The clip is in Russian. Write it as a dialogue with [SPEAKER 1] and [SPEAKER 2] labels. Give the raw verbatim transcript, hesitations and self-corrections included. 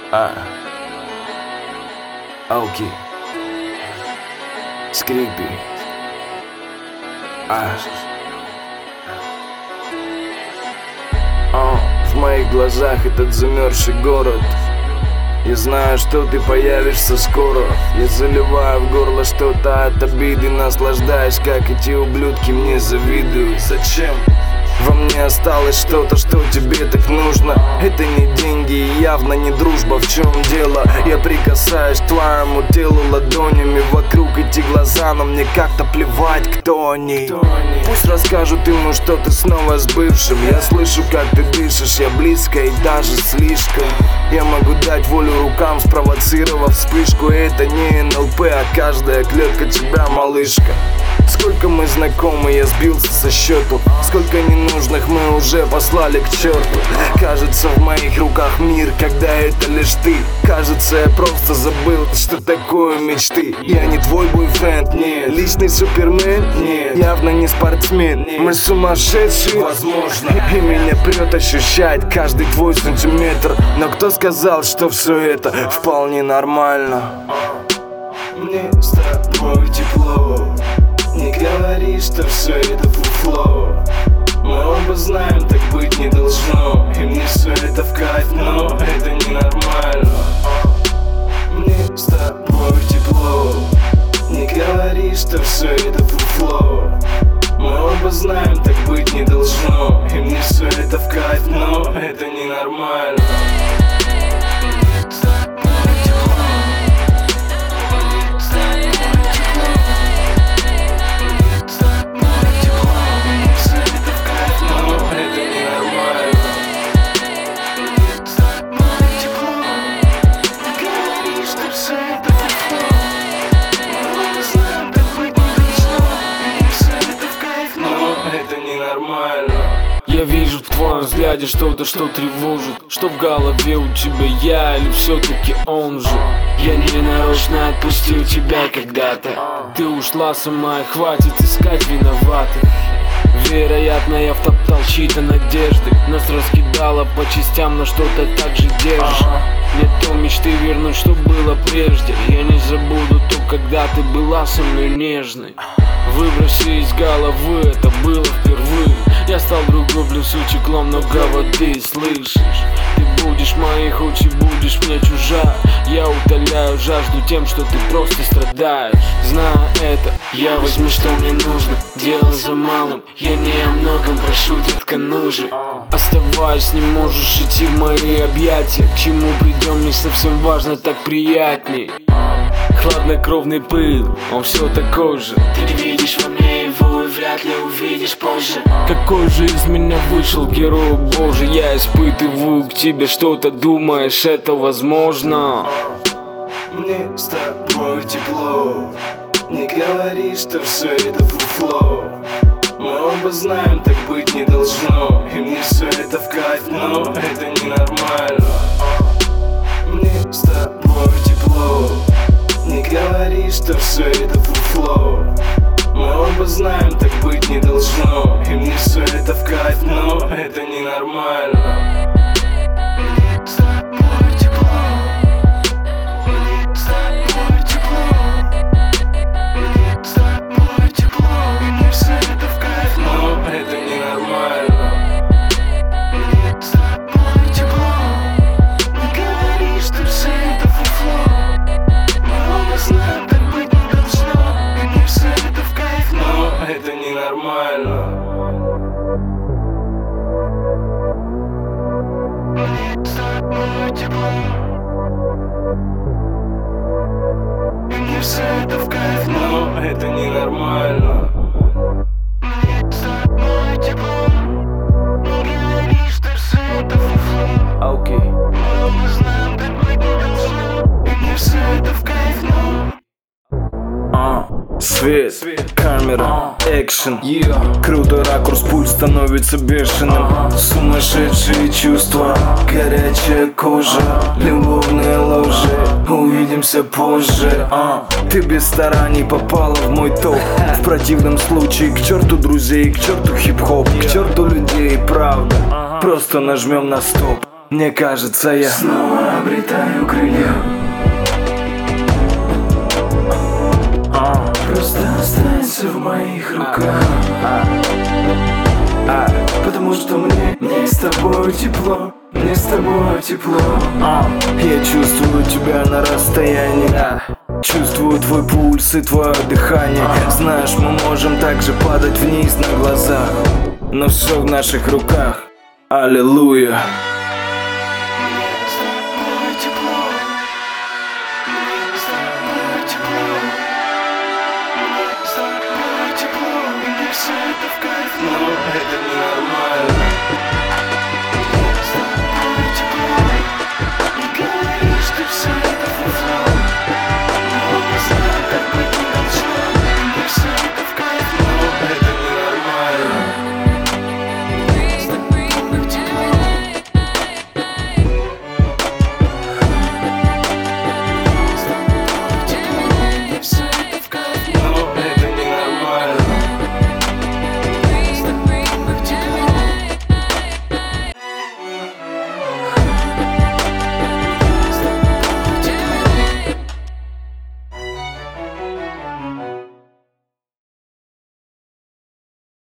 [SPEAKER 1] А. Окей. Скрипи. А. О, в моих глазах этот замерзший город. Я знаю, что ты появишься скоро. Я заливаю в горло что-то от обиды, наслаждаюсь, как эти ублюдки мне завидуют. Зачем? Во мне осталось что-то, что тебе так нужно. Это не деньги и явно не дружба. В чем дело? Я прикасаюсь к твоему телу ладонями. Вокруг эти глаза, но мне как-то плевать, кто они. Пусть расскажут ему, что ты снова с бывшим. Я слышу, как ты дышишь, я близко и даже слишком. Я могу дать волю рукам, спровоцировав вспышку. Это не эн эл пэ, а каждая клетка тебя, малышка. Сколько мы знакомы, я сбился со счету. Сколько ненужных мы уже послали к черту. Кажется, в моих руках мир, когда это лишь ты. Кажется, я просто забыл, что такое мечты. Я не твой бойфренд, нет. Личный супермен, нет. Явно не спортсмен. Мы сумасшедшие, возможно. И меня прет ощущать каждый твой сантиметр. Но кто сказал, что все это вполне нормально? Мне с тобой тепло. Не говори, что все это фуфло. Мы оба знаем, так быть не должно. И мне все это в кайф, но это ненормально. Мне с тобой тепло. Не говори, что все это фуфло. Мы оба знаем, так быть не должно. И мне все это в кайф, но это ненормально.
[SPEAKER 2] Я вижу в твоем взгляде что-то, что тревожит. Что в голове у тебя, я или все-таки он же? Я не нарочно отпустил тебя когда-то. Ты ушла сама, и хватит искать виноватых. Вероятно, я втоптал чьи-то надежды. Нас раскидало по частям, но что-то так же держит. Нет той мечты вернуть, что было прежде. Я не забуду то, когда ты была со мной нежной. Выброси из головы, это было впервые. Я стал другой, плюс утекло много воды, слышишь? Ты будешь моих очей, будешь мне чужая. Я утоляю жажду тем, что ты просто страдаешь. Зная это, я возьму, что мне нужно. Дело за малым, я не о многом прошу, детка, ну же. Оставаясь, не можешь идти в мои объятия. К чему придем, не совсем важно, так приятней. Хладнокровный пыл, он все такой же. Ты не видишь во мне его и вряд ли увидишь позже. Какой же из меня вышел герой, боже. Я испытываю к тебе что-то, думаешь, это возможно?
[SPEAKER 1] Мне с тобой тепло. Не говори, что все это фуфло. Мы оба знаем, так быть не должно. И мне все это в кайф, но это ненормально. Мне с тобой тепло. Не говори, что все это фуфло. Мы оба знаем, так быть не должно. И мне все это в кайф, но это ненормально. Это ненормально. Мне с тобой тепло. И мне все это в кайф, но это ненормально. Мне с тобой тепло. Не говори, что все это фуфло. Окей. Мы оба знаем, так быть не должно. И мне все это в кайф, но свет, камера, экшен, yeah. Крутой ракурс, пульс становится бешеным. uh-huh. Сумасшедшие чувства, горячая кожа, любовные ложи, увидимся позже. uh. Ты без стараний попала в мой топ. В противном случае к черту друзей, к черту хип-хоп, к черту людей, правда. Просто нажмем на стоп. Мне кажется, я
[SPEAKER 2] снова обретаю крылья. Просто останься в моих руках, потому что мне, мне с тобой тепло, мне с тобой тепло.
[SPEAKER 1] Я чувствую тебя на расстоянии, чувствую твой пульс и твое дыхание. Знаешь, мы можем также падать вниз на глазах, но все в наших руках. Аллилуйя.
[SPEAKER 2] Это не нормально.